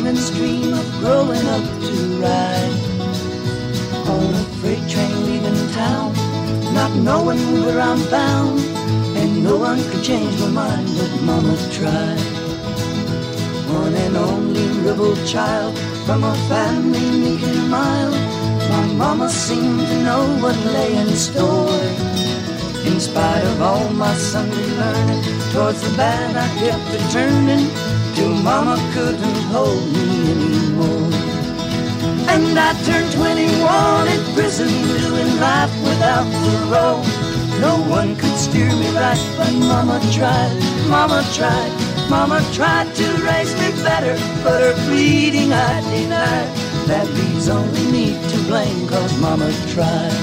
woman's dream of growing up to ride on a freight train leaving town, not knowing where I'm bound, and no one could change my mind, but Mama tried. One and only rebel child from a family meek and mild, my mama seemed to know what lay in store. In spite of all my Sunday learning, towards the bad I kept returning, till Mama couldn't hold me anymore. And I turned 21 in prison, doing life without parole. No one could steer me right, but Mama tried, Mama tried. Mama tried to raise me better, but her pleading I denied. That leaves only me to blame, 'cause Mama tried.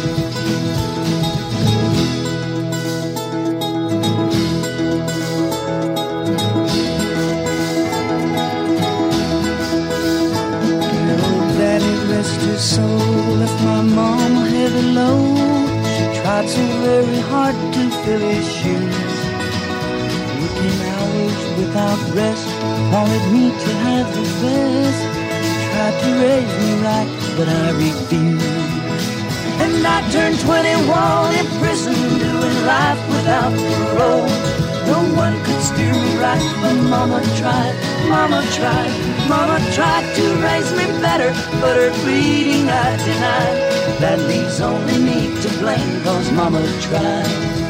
Rest her soul, left my mama heavy load. She tried so very hard to fill his shoes, working hours without rest, wanted me to have the best. She tried to raise me right, but I refused. And I turned 21 in prison, doing life without parole. No one could steer me right, but Mama tried, Mama tried. Mama tried to raise me better, but her pleading I denied. That leaves only me to blame, 'cause Mama tried.